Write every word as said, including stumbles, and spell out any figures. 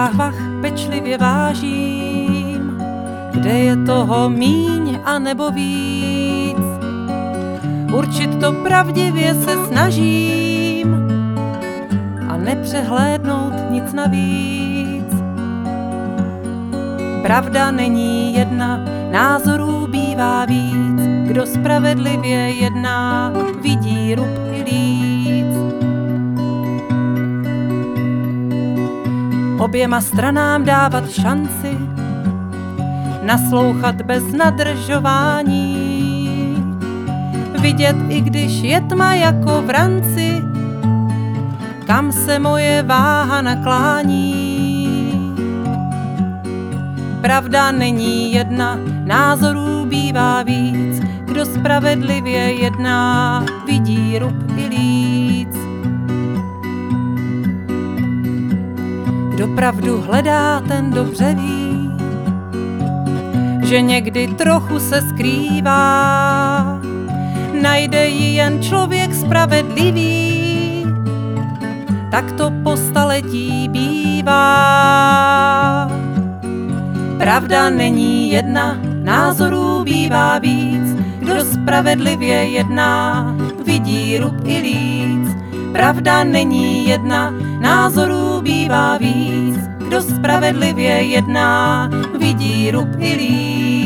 rukách vah pečlivě vážím, kde je toho míň a nebo víc. Určit to pravdivě se snažím a nepřehlédnout nic navíc. Pravda není jedna, názorů bývá víc. Kdo spravedlivě jedná, vidí rub i líc. Oběma stranám dávat šanci, naslouchat bez nadržování, vidět, i když je tma jako v ranci, kam se moje váha naklání. Pravda není jedna, názorů bývá víc. Kdo spravedlivě jedná, vidí rub i líc. Kdo pravdu hledá, ten dobře ví, že někdy trochu se skrývá. Najde ji jen člověk spravedlivý, tak to po staletí bývá. Pravda není jedna, názorů bývá víc. Kdo spravedlivě jedná, vidí rub i líc. Pravda není jedna, názorů bývá víc. Kdo spravedlivě jedná, vidí rub i líc.